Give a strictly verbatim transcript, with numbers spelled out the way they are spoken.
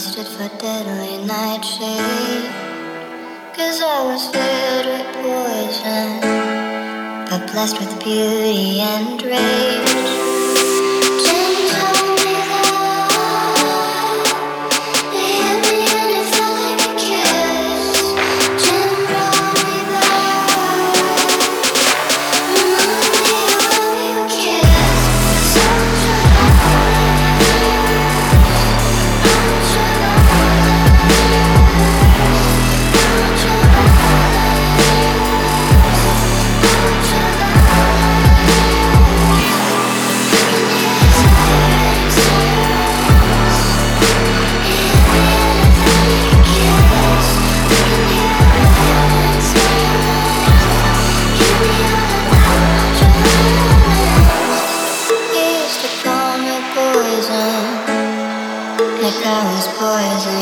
stood for deadly nightshade. Cause I was filled with poison, but blessed with beauty and rage. Jim told me that he hit me and it felt like a kiss. Jim brought me back, reminded me of when we were kids. So like I was poison.